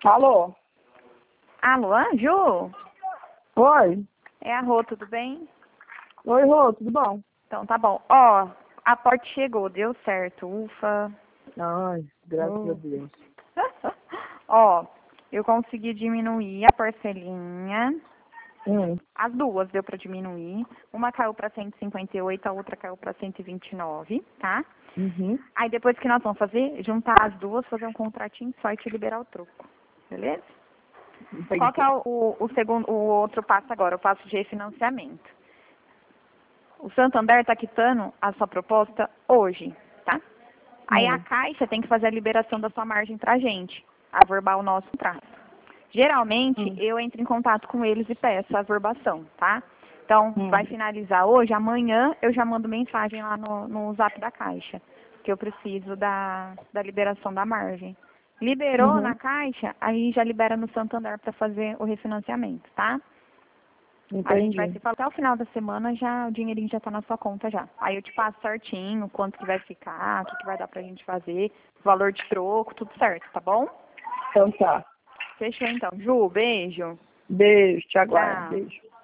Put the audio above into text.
Alô? Alô, Ju? Oi? É a Rô, tudo bem? Oi, Rô, tudo bom? Então tá bom. Ó, a porta chegou, deu certo, ufa. Ai, graças a Deus. Ó, eu consegui diminuir a parcelinha. As duas deu pra diminuir. Uma caiu pra 158, a outra caiu pra 129, tá? Uhum. Aí depois que nós vamos fazer, juntar as duas, fazer um contratinho só e te liberar o troco. Beleza? Qual que é o segundo, o outro passo agora? O passo de refinanciamento. O Santander está quitando a sua proposta hoje, tá? Aí a Caixa tem que fazer a liberação da sua margem pra gente, averbar o nosso contrato. Geralmente, eu entro em contato com eles e peço a averbação, tá? Então, vai finalizar hoje, amanhã eu já mando mensagem lá no zap da Caixa, que eu preciso da liberação da margem. Liberou na Caixa, aí já libera no Santander para fazer o refinanciamento, tá? A gente vai se falar até o final da semana, já o dinheirinho já tá na sua conta já. Aí eu te passo certinho quanto que vai ficar, o que vai dar pra gente fazer, valor de troco, tudo certo, tá bom? Então tá. Fechou então. Ju, beijo. Beijo, te aguardo. Tchau. Beijo.